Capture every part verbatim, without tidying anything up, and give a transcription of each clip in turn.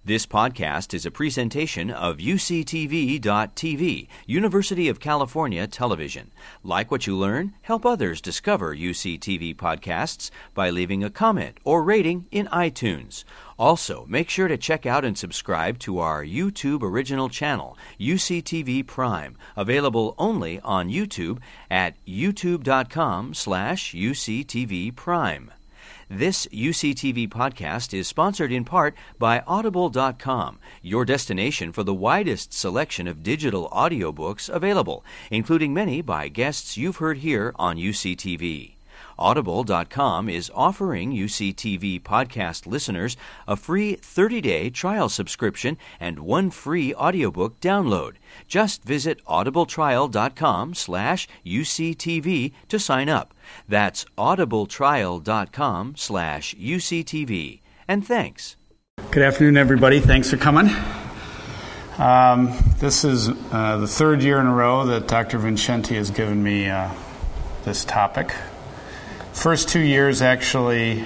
This podcast is a presentation of U C T V dot T V, University of California Television. Like what you learn? Help others discover U C T V podcasts by leaving a comment or rating in iTunes. Also, make sure to check out and subscribe to our YouTube original channel, U C T V Prime, available only on YouTube at youtube dot com slash U C T V Prime. This U C T V podcast is sponsored in part by Audible dot com, your destination for the widest selection of digital audiobooks available, including many by guests you've heard here on U C T V. Audible dot com is offering U C T V podcast listeners a free thirty-day trial subscription and one free audiobook download. Just visit audible trial dot com slash U C T V to sign up. That's audible trial dot com slash U C T V. And thanks. Good afternoon, everybody. Thanks for coming. Um, this is uh, the third year in a row that Doctor Vincenti has given me uh, this topic. First two years, actually,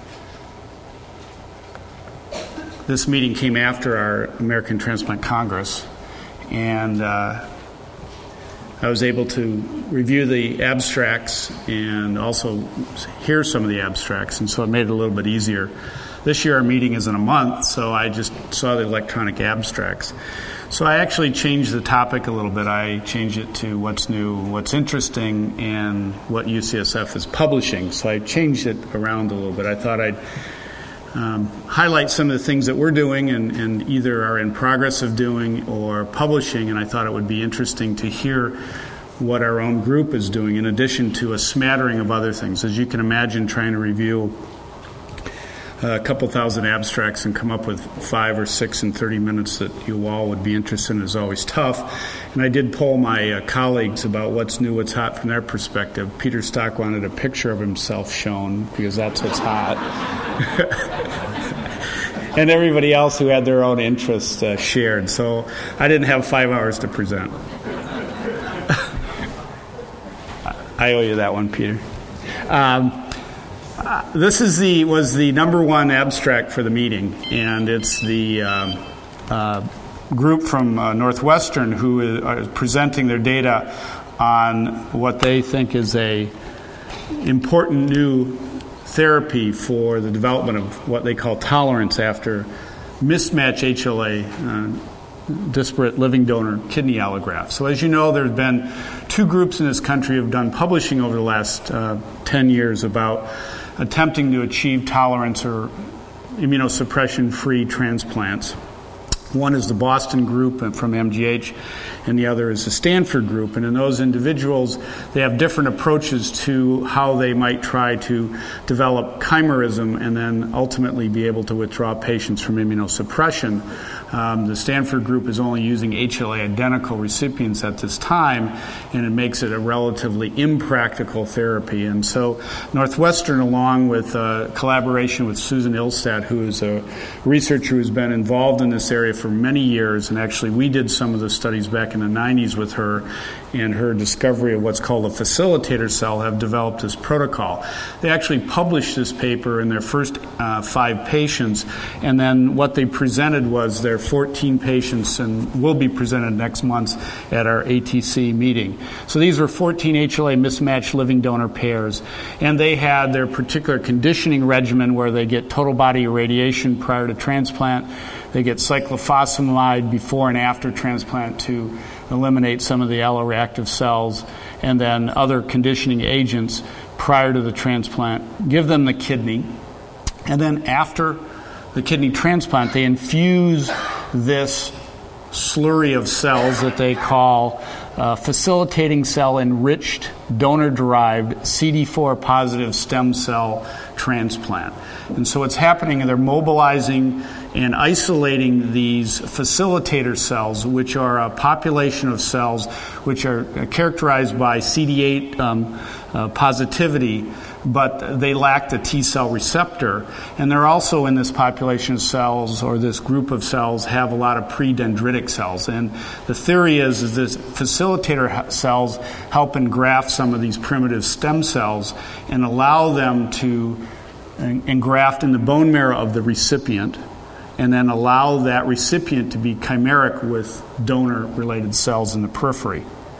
this meeting came after our American Transplant Congress, and uh, I was able to review the abstracts and also hear some of the abstracts, and so it made it a little bit easier. This year our meeting is in a month, so I just saw the electronic abstracts. So I actually changed the topic a little bit. I changed it to what's new, what's interesting, and what U C S F is publishing. So I changed it around a little bit. I thought I'd um, highlight some of the things that we're doing and, and either are in progress of doing or publishing, and I thought it would be interesting to hear what our own group is doing in addition to a smattering of other things. As you can imagine, trying to review a couple thousand abstracts and come up with five or six in thirty minutes that you all would be interested in is always tough. And I did poll my uh, colleagues about what's new, what's hot from their perspective. Peter Stock wanted a picture of himself shown because that's what's hot. And everybody else who had their own interests uh, shared. So I didn't have five hours to present. I owe you that one, Peter. Um, Uh, this is the was the number one abstract for the meeting, and it's the um, uh, group from uh, Northwestern who is, are presenting their data on what they think is a important new therapy for the development of what they call tolerance after mismatch H L A, uh, disparate living donor kidney allograft. So as you know, there have been two groups in this country who have done publishing over the last uh, ten years about attempting to achieve tolerance or immunosuppression-free transplants. One is the Boston group from M G H, and the other is the Stanford group. And in those individuals, they have different approaches to how they might try to develop chimerism and then ultimately be able to withdraw patients from immunosuppression. Um, the Stanford group is only using H L A identical recipients at this time, and it makes it a relatively impractical therapy. And so Northwestern, along with uh, collaboration with Susan Ilstadt, who is a researcher who's been involved in this area for many years, and actually we did some of the studies back in the nineties with her, and her discovery of what's called a facilitator cell, have developed this protocol. They actually published this paper in their first uh, five patients, and then what they presented was their fourteen patients, and will be presented next month at our A T C meeting. So these were fourteen H L A mismatched living donor pairs, and they had their particular conditioning regimen where they get total body irradiation prior to transplant. They get cyclophosphamide before and after transplant to eliminate some of the alloreactive cells, and then other conditioning agents prior to the transplant. Give them the kidney, and then after the kidney transplant, they infuse this slurry of cells that they call uh, facilitating cell enriched donor-derived C D four positive stem cell transplant. And so what's happening, they're mobilizing and isolating these facilitator cells, which are a population of cells which are characterized by C D eight um, uh, positivity, but they lack the T cell receptor. And they're also in this population of cells, or this group of cells, have a lot of pre-dendritic cells. And the theory is, is this facilitator cells help engraft some of these primitive stem cells and allow them to engraft in the bone marrow of the recipient and then allow that recipient to be chimeric with donor-related cells in the periphery.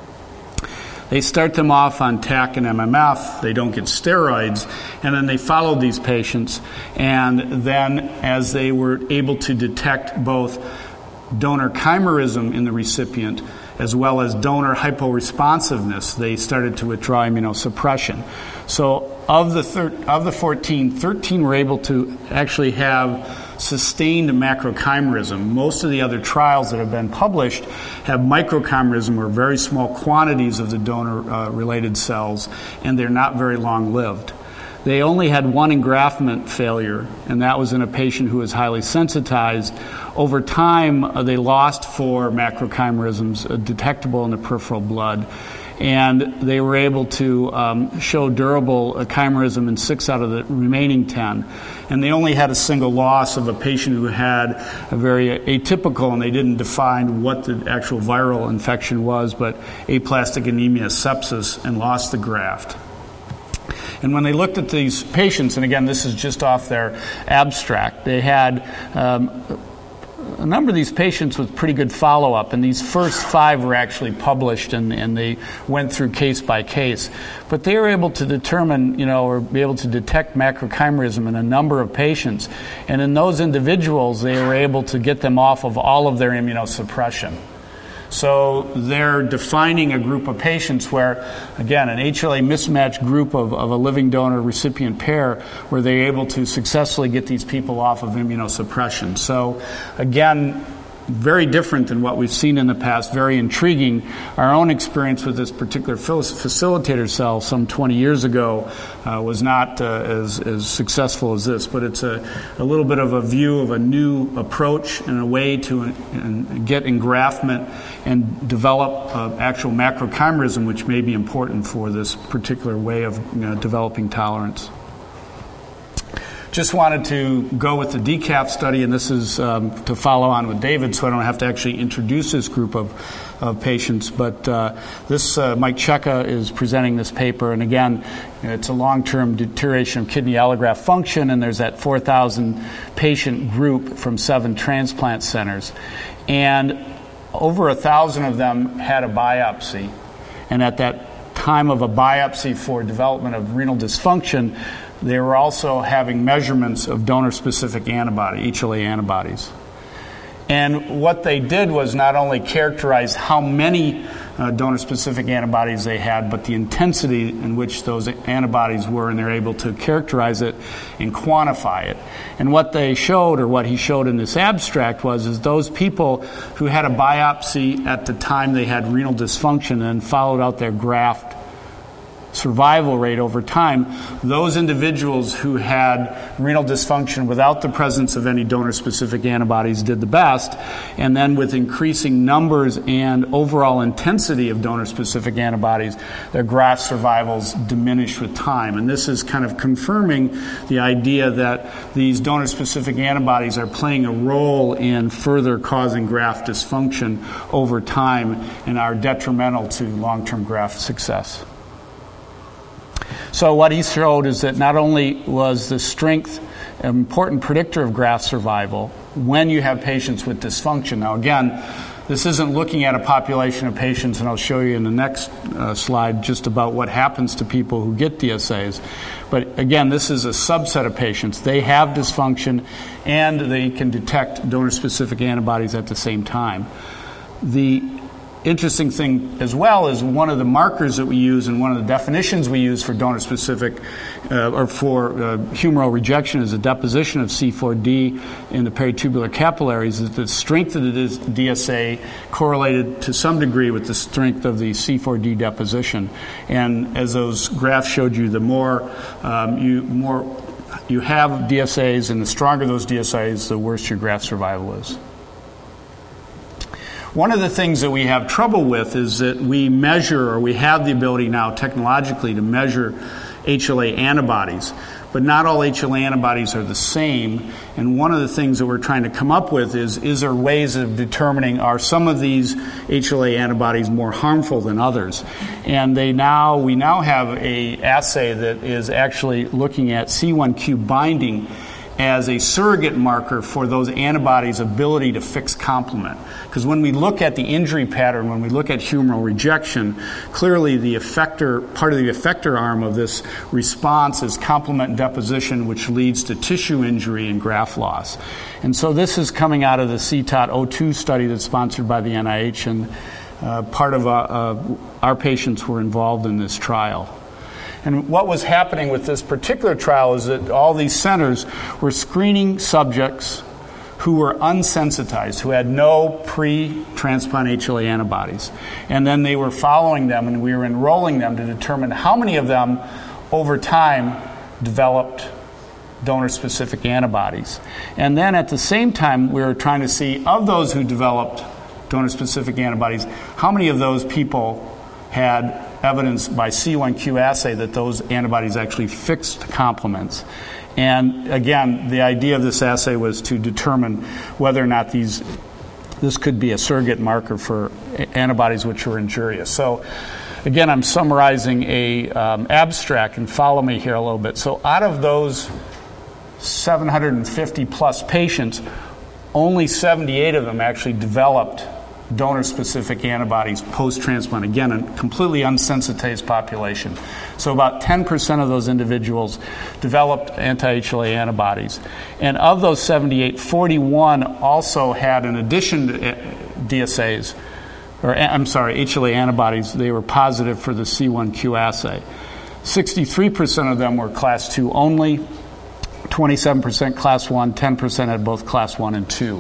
They start them off on T A C and M M F. They don't get steroids. And then they followed these patients. And then as they were able to detect both donor chimerism in the recipient as well as donor hyporesponsiveness, they started to withdraw immunosuppression. So of the thir- of the fourteen, thirteen were able to actually have sustained macrochimerism. Most of the other trials that have been published have microchimerism, or very small quantities of the donor-related uh, cells, and they're not very long-lived. They only had one engraftment failure, and that was in a patient who was highly sensitized. Over time, uh, they lost four macrochimerisms uh, detectable in the peripheral blood, and they were able to um, show durable uh, chimerism in six out of the remaining ten. And they only had a single loss of a patient who had a very atypical, and they didn't define what the actual viral infection was, but aplastic anemia sepsis, and lost the graft. And when they looked at these patients, and again, this is just off their abstract, they had um, a number of these patients with pretty good follow-up, and these first five were actually published, and, and they went through case by case. But they were able to determine, you know, or be able to detect macrochimerism in a number of patients. And in those individuals, they were able to get them off of all of their immunosuppression. So they're defining a group of patients where, again, an H L A mismatched group of, of a living donor recipient pair, where they're able to successfully get these people off of immunosuppression. So again, very different than what we've seen in the past, very intriguing. Our own experience with this particular facilitator cell some twenty years ago uh, was not uh, as, as successful as this, but it's a, a little bit of a view of a new approach and a way to uh, get engraftment and develop uh, actual macrochimerism, which may be important for this particular way of you know, developing tolerance. Just wanted to go with the D C A F study, and this is um, to follow on with David, so I don't have to actually introduce this group of, of patients. But uh, this uh, Mike Cheka is presenting this paper, and again, it's a long-term deterioration of kidney allograft function, and there's that four thousand patient group from seven transplant centers. And over one thousand of them had a biopsy, and at that time of a biopsy for development of renal dysfunction, they were also having measurements of donor-specific antibody, H L A antibodies. And what they did was not only characterize how many uh, donor-specific antibodies they had, but the intensity in which those antibodies were, and they're able to characterize it and quantify it. And what they showed, or what he showed in this abstract, was is those people who had a biopsy at the time they had renal dysfunction and followed out their graft survival rate over time, those individuals who had renal dysfunction without the presence of any donor-specific antibodies did the best, and then with increasing numbers and overall intensity of donor-specific antibodies, their graft survivals diminished with time. And this is kind of confirming the idea that these donor-specific antibodies are playing a role in further causing graft dysfunction over time and are detrimental to long-term graft success. So what he showed is that not only was the strength an important predictor of graft survival when you have patients with dysfunction. Now again, this isn't looking at a population of patients, and I'll show you in the next uh, slide just about what happens to people who get D S As. But again, this is a subset of patients. They have dysfunction, and they can detect donor-specific antibodies at the same time. The interesting thing as well is one of the markers that we use and one of the definitions we use for donor-specific uh, or for uh, humoral rejection is a deposition of C four D in the peritubular capillaries. Is the strength of the D S A correlated to some degree with the strength of the C four D deposition. And as those graphs showed you, the more um, you more you have D S As and the stronger those D S As, the worse your graft survival is. One of the things that we have trouble with is that we measure, or we have the ability now technologically to measure H L A antibodies, but not all H L A antibodies are the same. And one of the things that we're trying to come up with is, is there ways of determining, are some of these H L A antibodies more harmful than others? And they now, we now have a assay that is actually looking at C one Q binding as a surrogate marker for those antibodies' ability to fix complement. Because when we look at the injury pattern, when we look at humoral rejection, clearly the effector, part of the effector arm of this response is complement deposition, which leads to tissue injury and graft loss. And so this is coming out of the C T O T oh two study that's sponsored by the N I H, and uh, part of uh, uh, our patients were involved in this trial. And what was happening with this particular trial is that all these centers were screening subjects who were unsensitized, who had no pre-transplant H L A antibodies. And then they were following them, and we were enrolling them to determine how many of them over time developed donor-specific antibodies. And then at the same time, we were trying to see, of those who developed donor-specific antibodies, how many of those people had evidence by C one Q assay that those antibodies actually fixed complements. And again, the idea of this assay was to determine whether or not these this could be a surrogate marker for antibodies which were injurious. So again, I'm summarizing a um, abstract, and follow me here a little bit. So out of those seven hundred fifty plus patients, only seventy-eight of them actually developed donor-specific antibodies post-transplant. Again, a completely unsensitized population. So about ten percent of those individuals developed anti-H L A antibodies. And of those seventy-eight, forty-one also had, in addition to D S As, or I'm sorry, H L A antibodies, they were positive for the C one Q assay. sixty-three percent of them were class two only, twenty-seven percent class one, ten percent had both class one and two.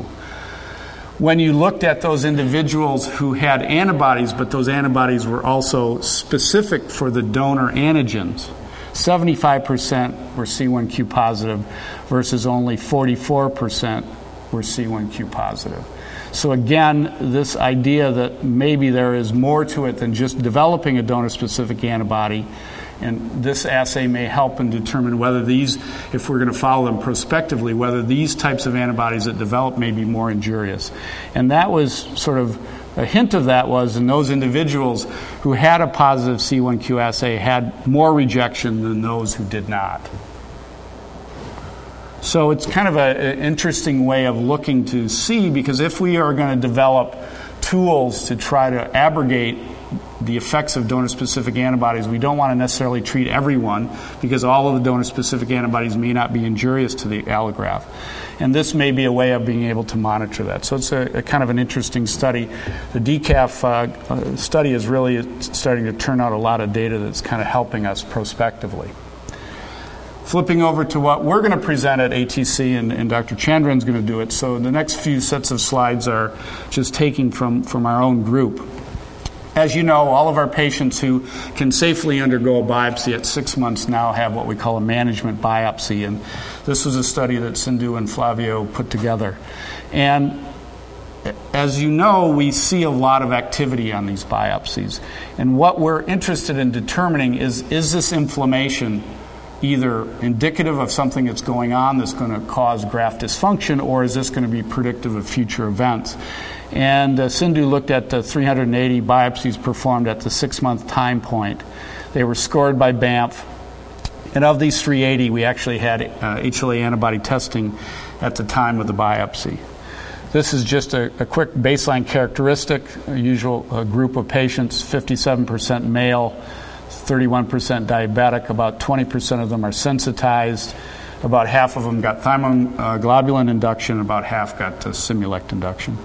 When you looked at those individuals who had antibodies, but those antibodies were also specific for the donor antigens, seventy-five percent were C one Q positive versus only forty-four percent were C one Q positive. So again, this idea that maybe there is more to it than just developing a donor-specific antibody, and this assay may help and determine whether these, if we're going to follow them prospectively, whether these types of antibodies that develop may be more injurious. And that was sort of, a hint of that was in those individuals who had a positive C one Q assay had more rejection than those who did not. So it's kind of an interesting way of looking to see, because if we are going to develop tools to try to abrogate the effects of donor-specific antibodies, we don't want to necessarily treat everyone, because all of the donor-specific antibodies may not be injurious to the allograft. And this may be a way of being able to monitor that. So it's a, a kind of an interesting study. The D C A F uh, uh, study is really starting to turn out a lot of data that's kind of helping us prospectively. Flipping over to what we're going to present at A T C, and, and Doctor Chandran's going to do it. So the next few sets of slides are just taking from, from our own group. As you know, all of our patients who can safely undergo a biopsy at six months now have what we call a management biopsy. And this was a study that Sindhu and Flavio put together. And as you know, we see a lot of activity on these biopsies. And what we're interested in determining is, is this inflammation either indicative of something that's going on that's going to cause graft dysfunction, or is this going to be predictive of future events? And uh, Sindhu looked at the three hundred eighty biopsies performed at the six-month time point. They were scored by B A M F. And of these three hundred eighty, we actually had uh, H L A antibody testing at the time of the biopsy. This is just a, a quick baseline characteristic, a usual uh, group of patients, fifty-seven percent male, thirty-one percent diabetic, about twenty percent of them are sensitized, about half of them got thymoglobulin induction, about half got uh, Simulect induction.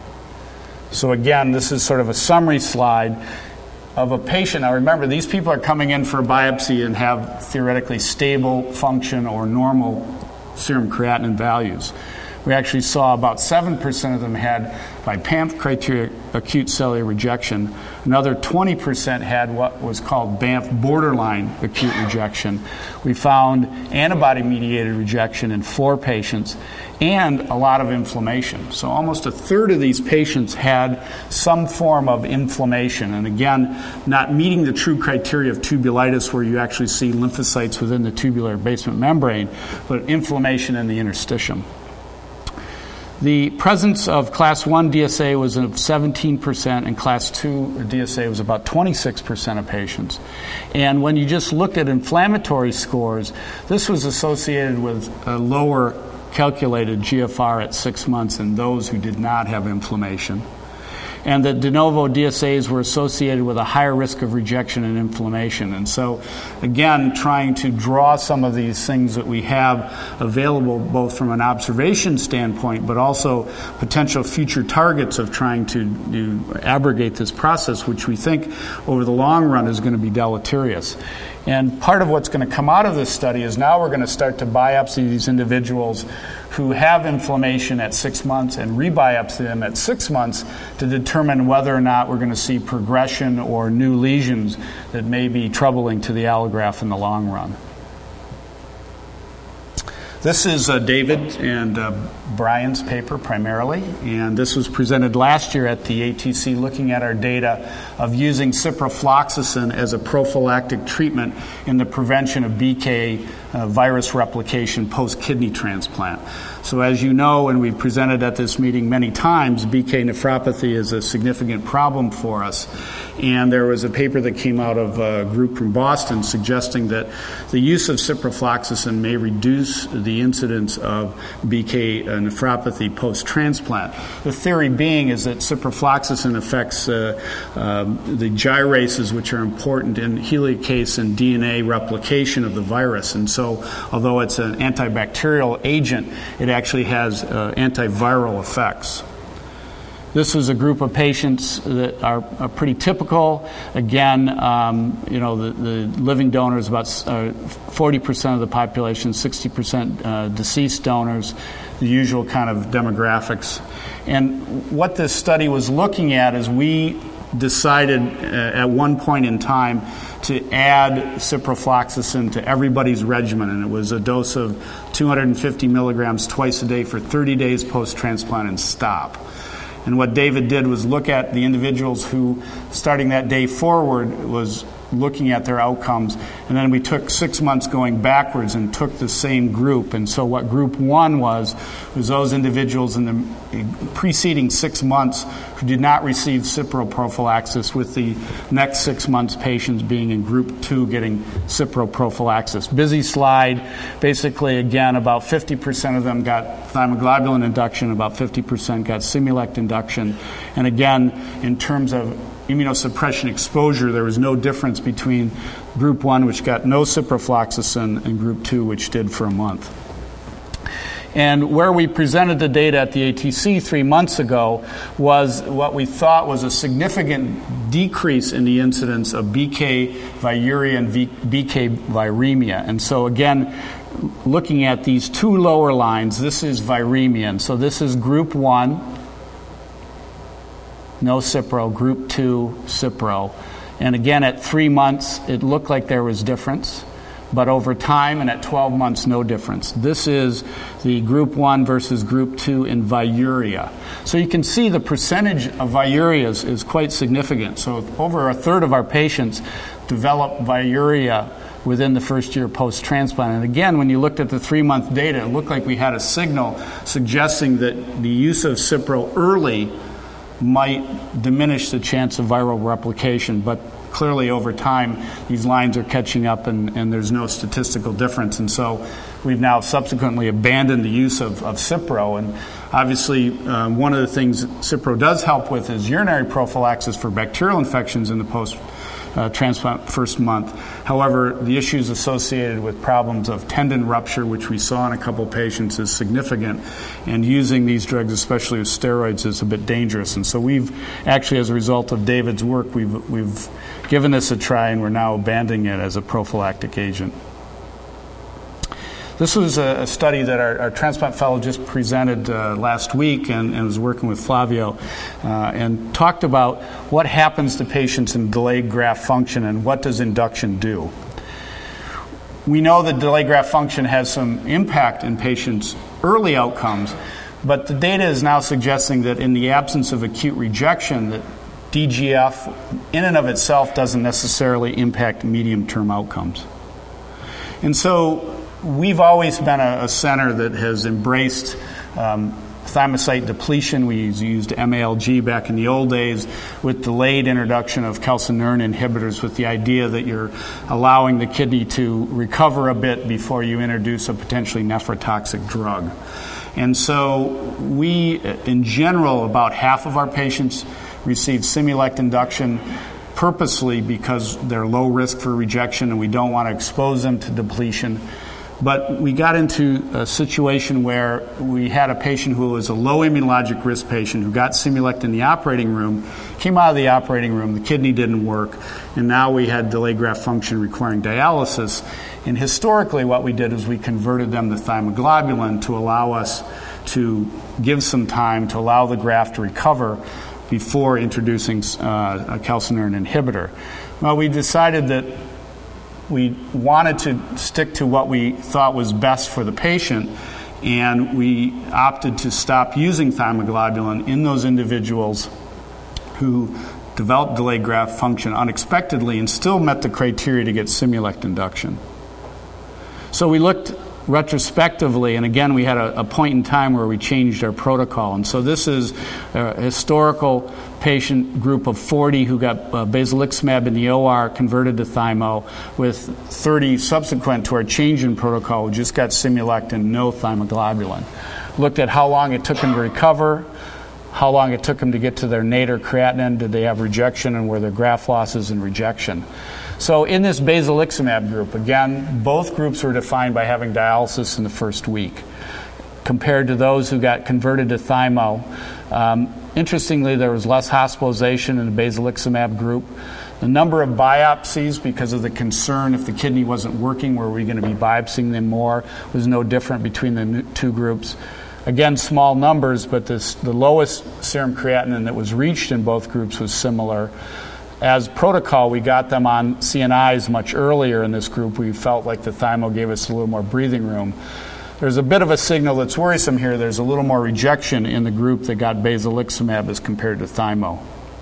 So again, this is sort of a summary slide of a patient. Now remember, these people are coming in for a biopsy and have theoretically stable function or normal serum creatinine values. We actually saw about seven percent of them had, by P A M F criteria, acute cellular rejection. Another twenty percent had what was called B A M F borderline acute rejection. We found antibody-mediated rejection in four patients and a lot of inflammation. So almost a third of these patients had some form of inflammation. And again, not meeting the true criteria of tubulitis, where you actually see lymphocytes within the tubular basement membrane, but inflammation in the interstitium. The presence of class one D S A was of seventeen percent, and class two D S A was about twenty-six percent of patients. And when you just looked at inflammatory scores, this was associated with a lower calculated G F R at six months in those who did not have inflammation. And that de novo D S As were associated with a higher risk of rejection and inflammation. And so, again, trying to draw some of these things that we have available both from an observation standpoint, but also potential future targets of trying to, to abrogate this process, which we think over the long run is going to be deleterious. And part of what's going to come out of this study is now we're going to start to biopsy these individuals who have inflammation at six months and rebiopsy them at six months to determine whether or not we're going to see progression or new lesions that may be troubling to the allograft in the long run. This is uh, David and uh, Brian's paper primarily, and this was presented last year at the A T C looking at our data of using ciprofloxacin as a prophylactic treatment in the prevention of B K uh, virus replication post-kidney transplant. So as you know, and we've presented at this meeting many times, B K nephropathy is a significant problem for us. And there was a paper that came out of a group from Boston suggesting that the use of ciprofloxacin may reduce the incidence of B K nephropathy post-transplant. The theory being is that ciprofloxacin affects uh, uh, the gyrases, which are important in helicase and D N A replication of the virus. And so although it's an antibacterial agent, it actually has uh, antiviral effects. This was a group of patients that are, are pretty typical. Again, um, you know, the, the living donors, about uh, forty percent of the population, sixty percent uh, deceased donors, the usual kind of demographics. And what this study was looking at is we decided uh, at one point in time to add ciprofloxacin to everybody's regimen, and it was a dose of two hundred fifty milligrams twice a day for thirty days post-transplant and stop. And what David did was look at the individuals who, starting that day forward, was looking at their outcomes. And then we took six months going backwards and took the same group. And so what group one was, was those individuals in the preceding six months who did not receive Cipro prophylaxis, with the next six months patients being in group two getting Cipro prophylaxis. Busy slide. Basically, again, about fifty percent of them got thymoglobulin induction, about fifty percent got Simulect induction. And again, in terms of immunosuppression exposure, there was no difference between group one, which got no ciprofloxacin, and group two, which did for a month. And where we presented the data at the A T C three months ago was what we thought was a significant decrease in the incidence of B K viruria and v- B K viremia. And so again, looking at these two lower lines, this is viremia. And so this is group one, no Cipro, group two, Cipro. And again, at three months, it looked like there was difference. But over time and at twelve months, no difference. This is the group one versus group two in viruria. So you can see the percentage of viurias is quite significant. So over a third of our patients develop viruria within the first year post-transplant. And again, when you looked at the three-month data, it looked like we had a signal suggesting that the use of Cipro early might diminish the chance of viral replication. But clearly over time, these lines are catching up and, and there's no statistical difference. And so we've now subsequently abandoned the use of, of Cipro. And obviously, um, one of the things Cipro does help with is urinary prophylaxis for bacterial infections in the post Uh, transplant first month. However, the issues associated with problems of tendon rupture, which we saw in a couple patients, is significant, and using these drugs, especially with steroids, is a bit dangerous. And so we've actually, as a result of David's work, we've we've given this a try, and we're now abandoning it as a prophylactic agent. This was a, a study that our, our transplant fellow just presented uh, last week, and, and was working with Flavio, uh, and talked about what happens to patients in delayed graft function and what does induction do. We know that delayed graft function has some impact in patients' early outcomes, but the data is now suggesting that in the absence of acute rejection, that D G F in and of itself doesn't necessarily impact medium-term outcomes. And so we've always been a, a center that has embraced um, thymocyte depletion. We used M A L G back in the old days with delayed introduction of calcineurin inhibitors with the idea that you're allowing the kidney to recover a bit before you introduce a potentially nephrotoxic drug. And so we, in general, about half of our patients receive Simulect induction purposely because they're low risk for rejection and we don't want to expose them to depletion. But we got into a situation where we had a patient who was a low immunologic risk patient who got Simulect in the operating room, came out of the operating room, the kidney didn't work, and now we had delayed graft function requiring dialysis. And historically what we did is we converted them to thymoglobulin to allow us to give some time to allow the graft to recover before introducing uh, a calcineurin inhibitor. Well, we decided that we wanted to stick to what we thought was best for the patient, and we opted to stop using thymoglobulin in those individuals who developed delayed graft function unexpectedly and still met the criteria to get Simulect induction. So we looked retrospectively, and again, we had a, a point in time where we changed our protocol. And so this is a historical patient group of forty who got uh, basiliximab in the O R, converted to Thymo, with thirty subsequent to our change in protocol who just got Simulect and no thymoglobulin. Looked at how long it took them to recover, how long it took them to get to their nadir creatinine, did they have rejection, and were there graft losses and rejection. So in this basiliximab group, again, both groups were defined by having dialysis in the first week. Compared to those who got converted to Thymo, um, interestingly, there was less hospitalization in the basiliximab group. The number of biopsies, because of the concern if the kidney wasn't working, were we going to be biopsying them more, was no different between the two groups. Again, small numbers, but this, the lowest serum creatinine that was reached in both groups was similar. As protocol, we got them on C N Is much earlier in this group. We felt like the Thymo gave us a little more breathing room. There's a bit of a signal that's worrisome here. There's a little more rejection in the group that got basiliximab as compared to Thymo.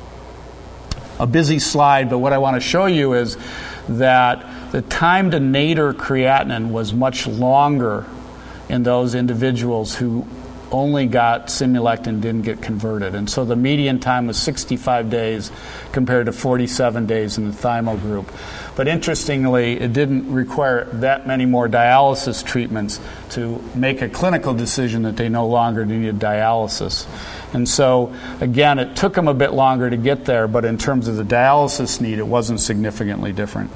A busy slide, but what I want to show you is that the time to nadir creatinine was much longer in those individuals who only got Simulect and didn't get converted. And so the median time was sixty-five days compared to forty-seven days in the Thymo group. But interestingly, it didn't require that many more dialysis treatments to make a clinical decision that they no longer needed dialysis. And so, again, it took them a bit longer to get there, but in terms of the dialysis need, it wasn't significantly different.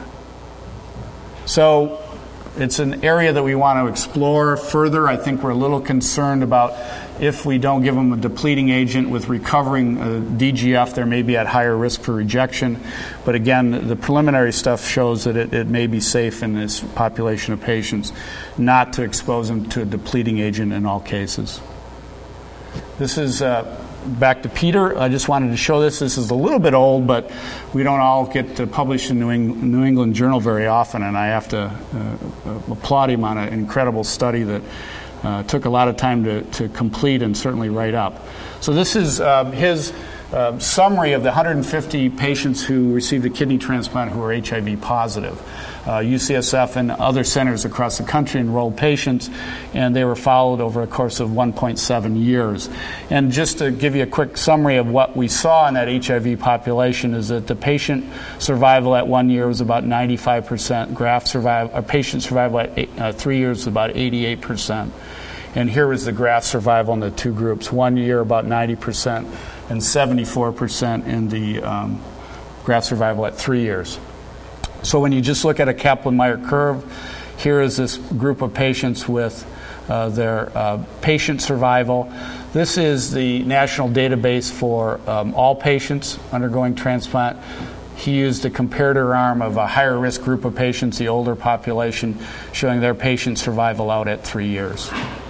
So it's an area that we want to explore further. I think we're a little concerned about if we don't give them a depleting agent with recovering a D G F, they may be at higher risk for rejection. But again, the preliminary stuff shows that it, it may be safe in this population of patients not to expose them to a depleting agent in all cases. This is uh, back to Peter. I just wanted to show this. This is a little bit old, but we don't all get to publish in New England, New England Journal very often, and I have to uh, applaud him on an incredible study that uh, took a lot of time to, to complete and certainly write up. So this is uh, his uh, summary of the one hundred fifty patients who received a kidney transplant who are H I V positive. Uh, U C S F and other centers across the country enrolled patients, and they were followed over a course of one point seven years. And just to give you a quick summary of what we saw in that H I V population is that the patient survival at one year was about ninety-five percent, graft survival, or patient survival at eight, uh, three years was about eighty-eight percent. And here was the graft survival in the two groups, one year about ninety percent and seventy-four percent in the um, graft survival at three years. So when you just look at a Kaplan-Meier curve, here is this group of patients with uh, their uh, patient survival. This is the national database for um, all patients undergoing transplant. He used a comparator arm of a higher risk group of patients, the older population, showing their patient survival out at three years.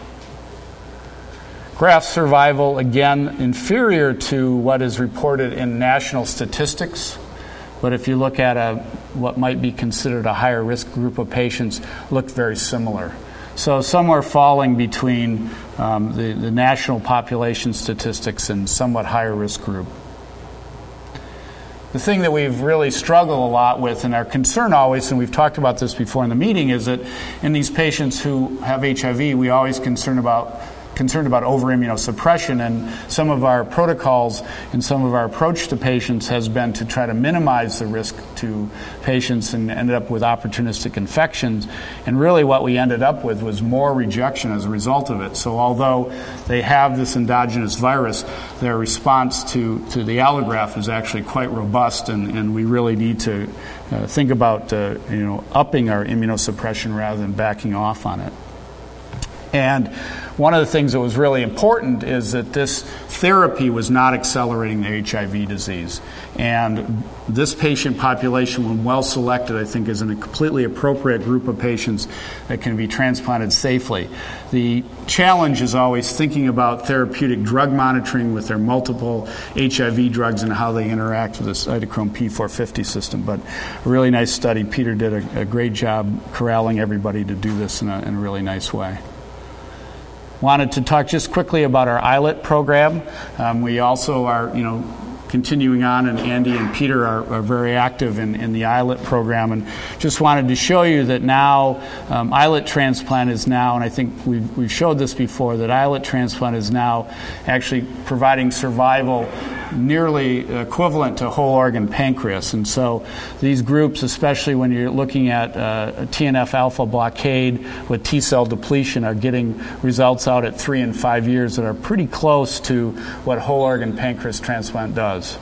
Graft survival, again, inferior to what is reported in national statistics. But if you look at a, what might be considered a higher risk group of patients, looked very similar. So somewhere falling between um, the, the national population statistics and somewhat higher risk group. The thing that we've really struggled a lot with, and our concern always, and we've talked about this before in the meeting, is that in these patients who have H I V, we always concern about concerned about over-immunosuppression, and some of our protocols and some of our approach to patients has been to try to minimize the risk to patients and ended up with opportunistic infections. And really what we ended up with was more rejection as a result of it. So although they have this endogenous virus, their response to, to the allograft is actually quite robust, and, and we really need to uh, think about uh, you know, upping our immunosuppression rather than backing off on it. And one of the things that was really important is that this therapy was not accelerating the H I V disease. And this patient population, when well selected, I think is a completely appropriate group of patients that can be transplanted safely. The challenge is always thinking about therapeutic drug monitoring with their multiple H I V drugs and how they interact with the cytochrome P four fifty system. But a really nice study. Peter did a, a great job corralling everybody to do this in a, in a really nice way. Wanted to talk just quickly about our islet program. Um, we also are, you know, continuing on, and Andy and Peter are, are very active in, in the islet program, and just wanted to show you that now um, islet transplant is now, and I think we've, we've showed this before, that islet transplant is now actually providing survival nearly equivalent to whole organ pancreas. And so these groups, especially when you're looking at uh, T N F alpha blockade with T cell depletion, are getting results out at three and five years that are pretty close to what whole organ pancreas transplant does.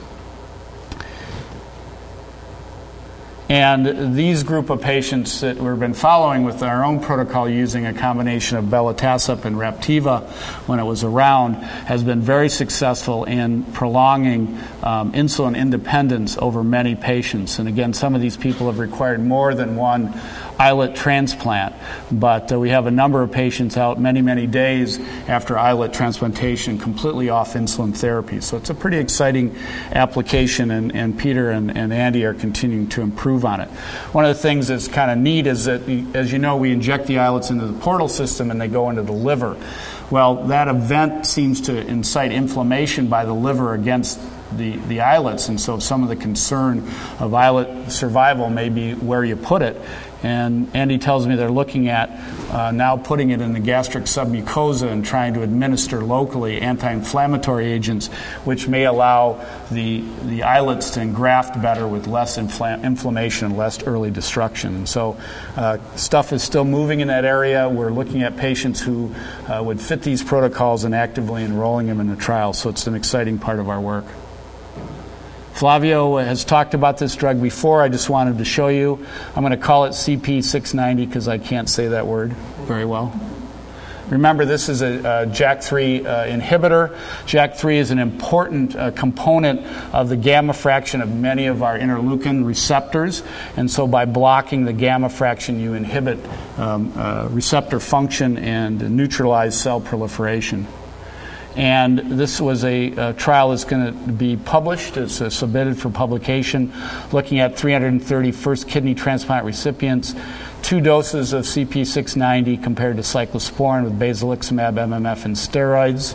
And these group of patients that we've been following with our own protocol using a combination of belatacept and Raptiva when it was around has been very successful in prolonging um, insulin independence over many patients. And again, some of these people have required more than one islet transplant, but uh, we have a number of patients out many, many days after islet transplantation completely off insulin therapy. So it's a pretty exciting application, and, and Peter and, and Andy are continuing to improve on it. One of the things that's kind of neat is that, as you know, we inject the islets into the portal system and they go into the liver. Well, that event seems to incite inflammation by the liver against the, the islets, and so some of the concern of islet survival may be where you put it. And Andy tells me they're looking at uh, now putting it in the gastric submucosa and trying to administer locally anti-inflammatory agents, which may allow the the islets to engraft better with less infl- inflammation and less early destruction. And so uh, stuff is still moving in that area. We're looking at patients who uh, would fit these protocols and actively enrolling them in the trial. So it's an exciting part of our work. Flavio has talked about this drug before. I just wanted to show you. I'm going to call it C P six ninety because I can't say that word very well. Remember, this is a, a J A K three uh, inhibitor. J A K three is an important uh, component of the gamma fraction of many of our interleukin receptors, and so by blocking the gamma fraction, you inhibit um, uh, receptor function and neutralize cell proliferation. And this was a, a trial that's going to be published. It's uh, submitted for publication, looking at three hundred thirty first kidney transplant recipients, two doses of C P six ninety compared to cyclosporin with basiliximab, M M F, and steroids.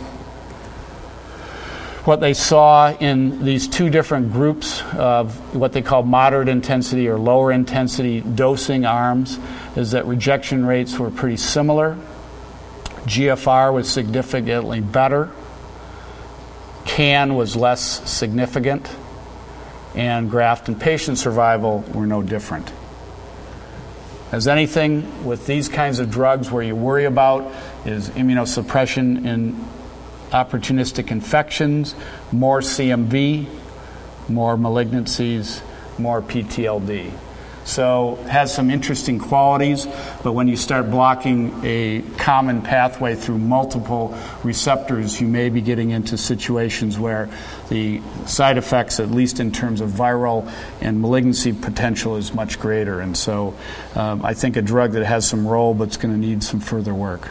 What they saw in these two different groups of what they call moderate intensity or lower intensity dosing arms is that rejection rates were pretty similar. G F R was significantly better. C A N was less significant. And graft and patient survival were no different. As anything with these kinds of drugs, where you worry about is immunosuppression in opportunistic infections, more C M V, more malignancies, more P T L D. So it has some interesting qualities, but when you start blocking a common pathway through multiple receptors, you may be getting into situations where the side effects, at least in terms of viral and malignancy potential, is much greater. And so um, I think a drug that has some role but it's going to need some further work.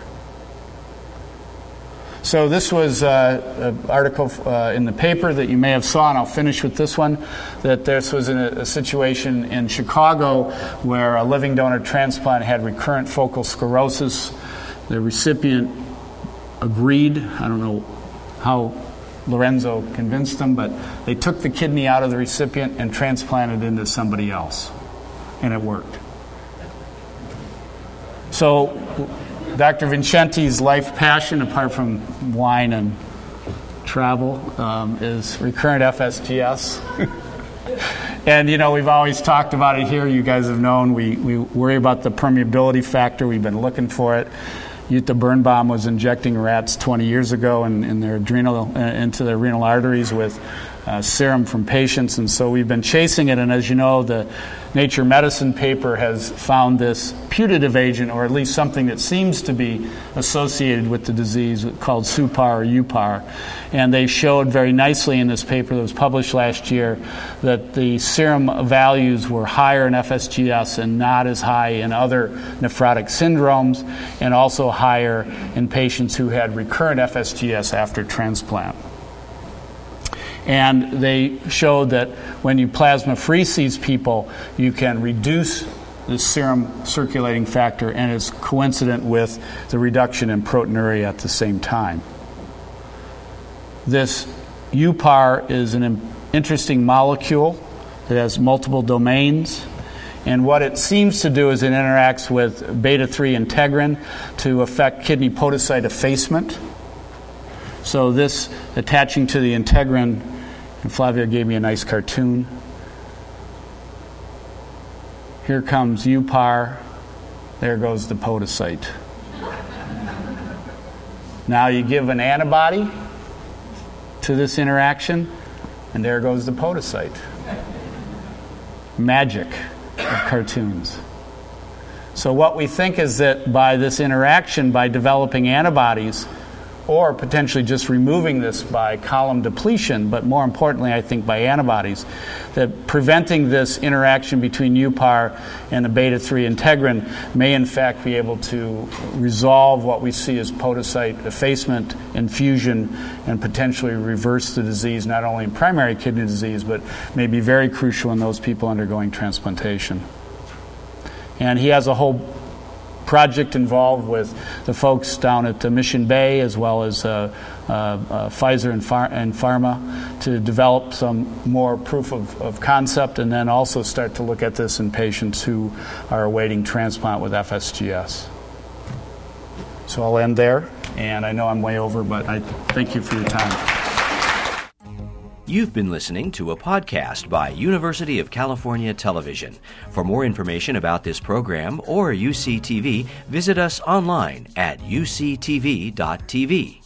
So this was uh, an article uh, in the paper that you may have saw, and I'll finish with this one, that this was in a, a situation in Chicago where a living donor transplant had recurrent focal sclerosis. The recipient agreed. I don't know how Lorenzo convinced them, but they took the kidney out of the recipient and transplanted it into somebody else, and it worked. So Doctor Vincenti's life passion, apart from wine and travel, um, is recurrent F S G S. And, you know, we've always talked about it here. You guys have known we, we worry about the permeability factor. We've been looking for it. Jutta Birnbaum was injecting rats twenty years ago in, in their adrenal, uh, into their renal arteries with uh, serum from patients, and so we've been chasing it. And as you know, the Nature Medicine paper has found this putative agent, or at least something that seems to be associated with the disease, called Supar or Upar. And they showed very nicely in this paper that was published last year that the serum values were higher in F S G S and not as high in other nephrotic syndromes, and also higher in patients who had recurrent F S G S after transplant. And they showed that when you plasmapherese these people, you can reduce the serum circulating factor, and it's coincident with the reduction in proteinuria at the same time. This Upar is an interesting molecule that has multiple domains, and what it seems to do is it interacts with beta three integrin to affect kidney podocyte effacement. So this attaching to the integrin, and Flavia gave me a nice cartoon. Here comes Upar, there goes the podocyte. Now you give an antibody to this interaction, and there goes the podocyte. Magic of cartoons. So what we think is that by this interaction, by developing antibodies, or potentially just removing this by column depletion, but more importantly, I think by antibodies, that preventing this interaction between Upar and the beta three integrin may in fact be able to resolve what we see as podocyte effacement, infusion, and potentially reverse the disease, not only in primary kidney disease, but may be very crucial in those people undergoing transplantation. And he has a whole project involved with the folks down at the Mission Bay, as well as uh, uh, uh, Pfizer and, Phar- and Pharma, to develop some more proof of, of concept, and then also start to look at this in patients who are awaiting transplant with F S G S. So I'll end there, and I know I'm way over, but I thank you for your time. You've been listening to a podcast by University of California Television. For more information about this program or U C T V, visit us online at U C T V dot T V.